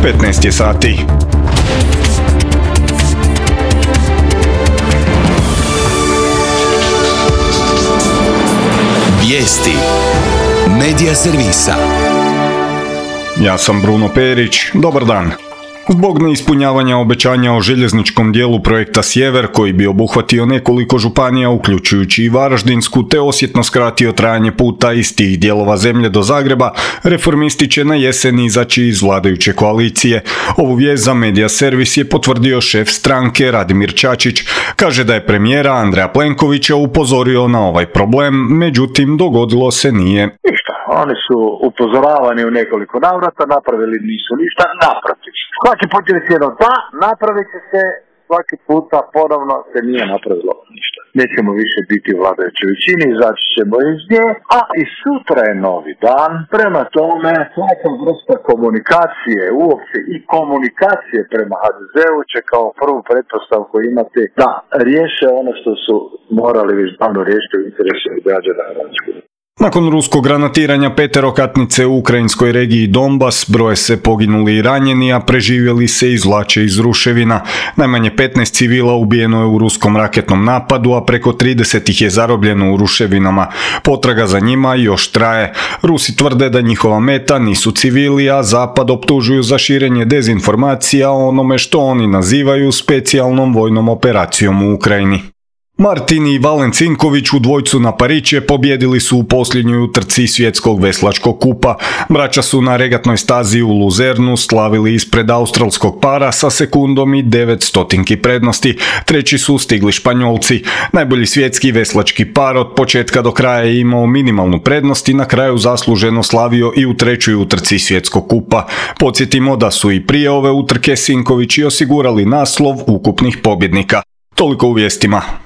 15 je sati. Vijesti Medija servisa. Ja sam Bruno Perić, dobar dan. Zbog neispunjavanja obećanja o željezničkom dijelu projekta Sjever, koji bi obuhvatio nekoliko županija, uključujući i Varaždinsku, te osjetno skratio trajanje puta iz tih dijelova zemlje do Zagreba, Reformisti će na jesen izaći iz vladajuće koalicije. Ovu vijest za Medija servis je potvrdio šef stranke Radimir Čačić. Kaže da je premijera Andreja Plenkovića upozorio na ovaj problem, međutim dogodilo se nije. Oni su upozoravani u nekoliko navrata, napravili nisu ništa, naprotiv. Svaki put je rečeno da, napravit će se, svaki puta ponovno se nije napravilo ništa. Nećemo više biti u vladajućoj većini, izaći ćemo iz nje, a i sutra je novi dan. Prema tome, svaka vrsta komunikacije, uopće i komunikacije prema HDZ-u će kao prvu pretpostavku imati da riješe ono što su morali već davno riješiti u interesu građana Hrvatske. Nakon ruskog granatiranja peterokatnice u ukrajinskoj regiji Donbas, broje se poginuli i ranjeni, a preživjeli se izvlače iz ruševina. Najmanje 15 civila ubijeno je u ruskom raketnom napadu, a preko 30 ih je zarobljeno u ruševinama. Potraga za njima još traje. Rusi tvrde da njihova meta nisu civili, a Zapad optužuju za širenje dezinformacija o onome što oni nazivaju specijalnom vojnom operacijom u Ukrajini. Martin i Valen Cinković u dvojcu na Pariće pobjedili su u posljednjoj utrci svjetskog veslačkog kupa. Braća su na regatnoj stazi u Luzernu slavili ispred australskog para sa sekundom i 900 prednosti. Treći su stigli Španjolci. Najbolji svjetski veslački par od početka do kraja je imao minimalnu prednost i na kraju zasluženo slavio i u trećoj utrci svjetskog kupa. Podsjetimo da su i prije ove utrke Cinkovići osigurali naslov ukupnih pobjednika. Toliko u vijestima.